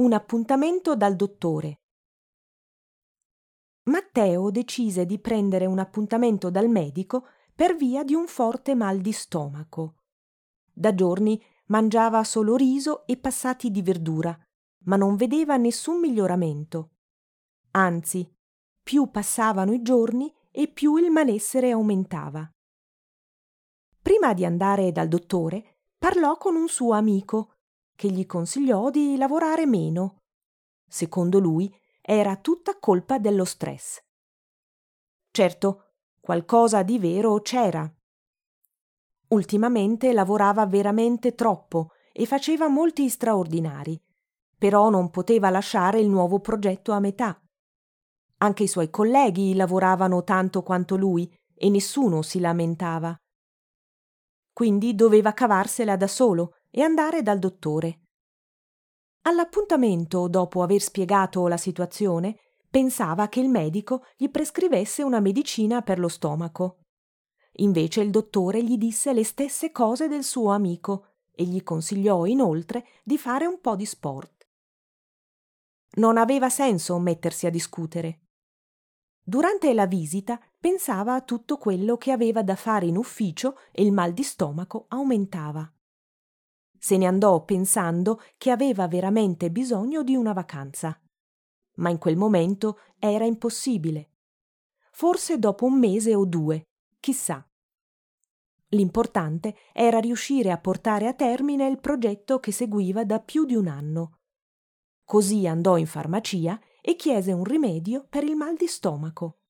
Un appuntamento dal dottore. Matteo decise di prendere un appuntamento dal medico per via di un forte mal di stomaco. Da giorni mangiava solo riso e passati di verdura, ma non vedeva nessun miglioramento. Anzi, più passavano i giorni e più il malessere aumentava. Prima di andare dal dottore, parlò con un suo amico, che gli consigliò di lavorare meno. Secondo lui, era tutta colpa dello stress. Certo, qualcosa di vero c'era. Ultimamente lavorava veramente troppo e faceva molti straordinari, però non poteva lasciare il nuovo progetto a metà. Anche i suoi colleghi lavoravano tanto quanto lui e nessuno si lamentava. Quindi doveva cavarsela da solo e andare dal dottore. All'appuntamento, dopo aver spiegato la situazione, pensava che il medico gli prescrivesse una medicina per lo stomaco. Invece il dottore gli disse le stesse cose del suo amico e gli consigliò inoltre di fare un po' di sport. Non aveva senso mettersi a discutere. Durante la visita pensava a tutto quello che aveva da fare in ufficio e il mal di stomaco aumentava. Se ne andò pensando che aveva veramente bisogno di una vacanza. Ma in quel momento era impossibile. Forse dopo un mese o 2, chissà. L'importante era riuscire a portare a termine il progetto che seguiva da più di un anno. Così andò in farmacia e chiese un rimedio per il mal di stomaco.